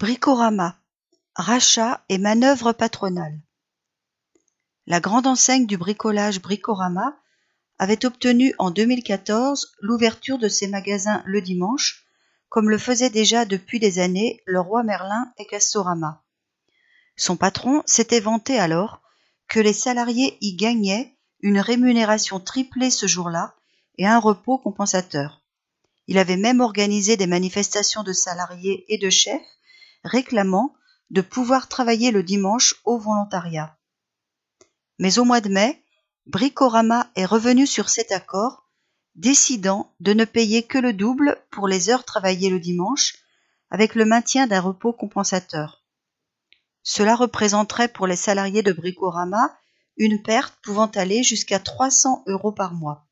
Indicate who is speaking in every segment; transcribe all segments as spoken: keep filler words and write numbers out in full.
Speaker 1: Bricorama, rachat et manœuvres patronales. La grande enseigne du bricolage Bricorama avait obtenu en deux mille quatorze l'ouverture de ses magasins le dimanche, comme le faisaient déjà depuis des années Leroy Merlin et Castorama. Son patron s'était vanté alors que les salariés y gagnaient une rémunération triplée ce jour-là et un repos compensateur. Il avait même organisé des manifestations de salariés et de chefs réclamant de pouvoir travailler le dimanche au volontariat. Mais au mois de mai, Bricorama est revenu sur cet accord, décidant de ne payer que le double pour les heures travaillées le dimanche, avec le maintien d'un repos compensateur. Cela représenterait pour les salariés de Bricorama une perte pouvant aller jusqu'à trois cents euros par mois.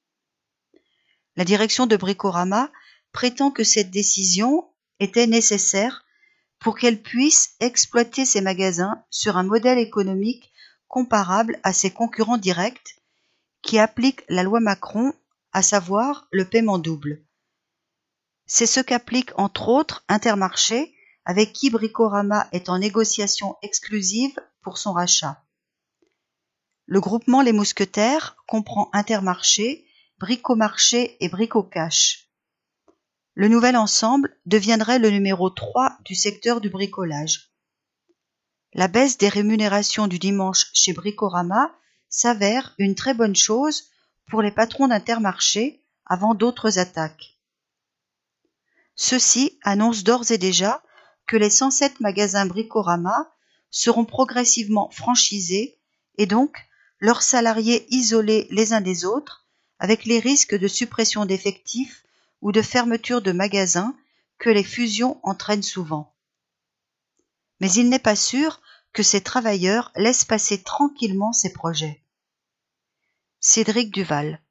Speaker 1: La direction de Bricorama prétend que cette décision était nécessaire pour qu'elle puisse exploiter ses magasins sur un modèle économique comparable à ses concurrents directs qui appliquent la loi Macron, à savoir le paiement double. C'est ce qu'applique entre autres Intermarché, avec qui Bricorama est en négociation exclusive pour son rachat. Le groupement Les Mousquetaires comprend Intermarché, Bricomarché et Bricocash. Le nouvel ensemble deviendrait le numéro trois du secteur du bricolage. La baisse des rémunérations du dimanche chez Bricorama s'avère une très bonne chose pour les patrons d'Intermarché avant d'autres attaques. Ceux-ci annoncent d'ores et déjà que les cent sept magasins Bricorama seront progressivement franchisés et donc leurs salariés isolés les uns des autres, avec les risques de suppression d'effectifs ou de fermeture de magasins que les fusions entraînent souvent. Mais il n'est pas sûr que ces travailleurs laissent passer tranquillement ces projets. Cédric Duval.